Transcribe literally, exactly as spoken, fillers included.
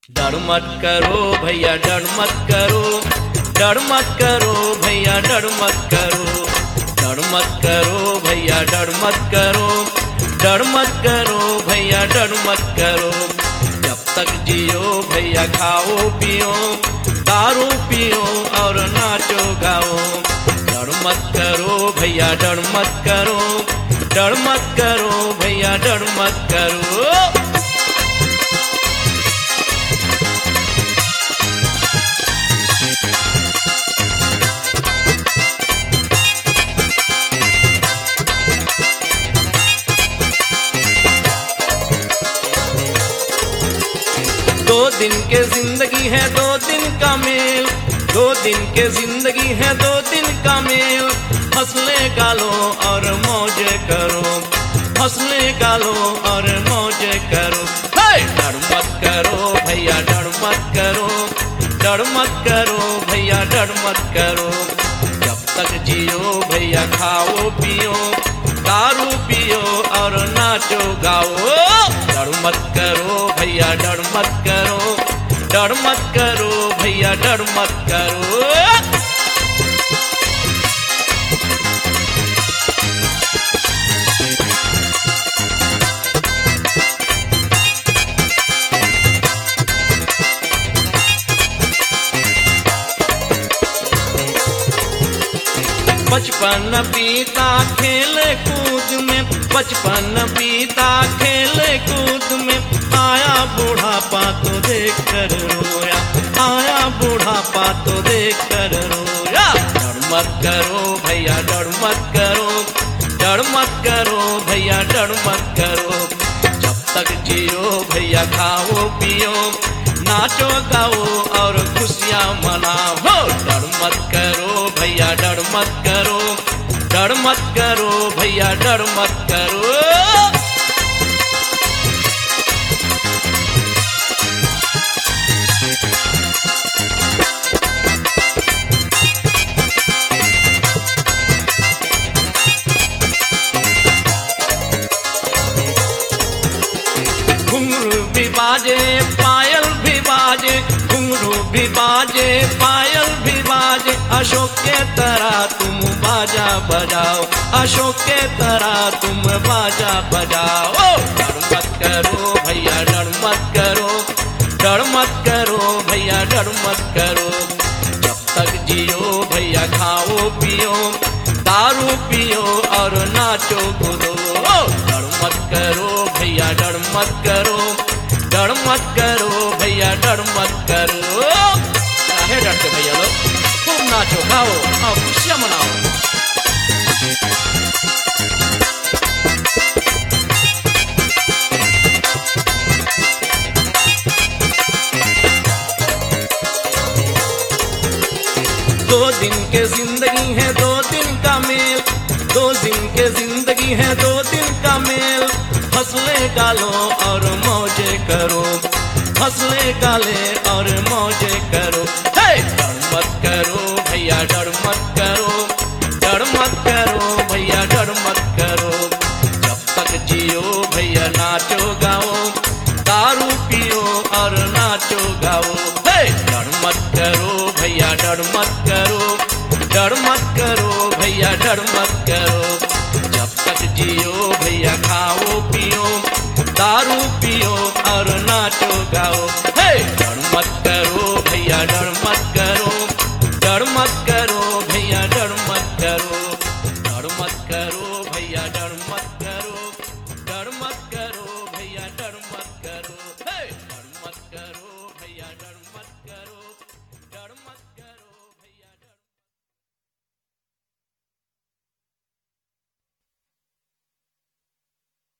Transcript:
डर मत करो भैया डर मत करो, डर मत करो भैया डर मत करो, डर मत करो भैया डर मत करो, डर मत करो भैया डर मत करो। जब तक जियो भैया खाओ पियो, दारू पियो और नाचो गाओ। डर मत करो भैया डर मत करो, डर मत करो भैया डर मत करो। दो दिन के जिंदगी है दो दिन का मेल, दो दिन के जिंदगी है दो दिन का मेल। हंसले गालो और मौजे करो, हंसले गालो और मौजे करो। डर मत करो भैया डर मत करो, डर मत करो भैया डर मत करो। जब तक जियो भैया खाओ पियो, दारू पियो और नाचो गाओ। डर मत करो भैया डर मत करो, डर मत करो भैया डर मत करो। बचपन बीता खेले कूद में, बचपन बीता खेले कूद में। आया बूढ़ापा तो देख कर रोया, आया बूढ़ापा तो देख कर रोया। डर मत करो भैया डर मत करो, डर मत करो भैया डर मत करो। जब तक जियो भैया खाओ पियो, नाचो गाओ और खुशियाँ मनाओ। डर मत करो भैया डर मत करो, डर मत करो भैया डर मत करो। घुंघरू भी बाजे पायल भी बाजे, घुंघरू भी बाजे पायल भी बाजे। अशोक के तरह तुम बाजा बजाओ, अशोक के तरह तुम बाजा बजाओ। डर मत करो भैया डर मत करो, डर मत करो भैया डर मत करो। जब तक जियो भैया खाओ पियो, दारू पियो और नाचो कूदो। डर मत करो भैया डर मत करो, डर मत करो भैया डर मत करो। काहे डरते भैया लोग, खूब नाचो खाओ और खुशियाँ मनाओ। दो दिन के जिंदगी है दो दिन का मेल, दो दिन के जिंदगी है दो दिन का मेल। हंसले गालो और मौजे करो, हंसले गाले और मौजे करो। डर मत करो भैया डर मत करो, डर मत करो भैया डर मत करो। जब तक जियो भैया नाचो गाओ, दारू पियो और नाचो गाओ। डर मत करो भैया डर मत करो, डर मत करो भैया डर मत करो। जब तक जियो भैया खाओ पियो, दारू पियो और नाचो गाओ।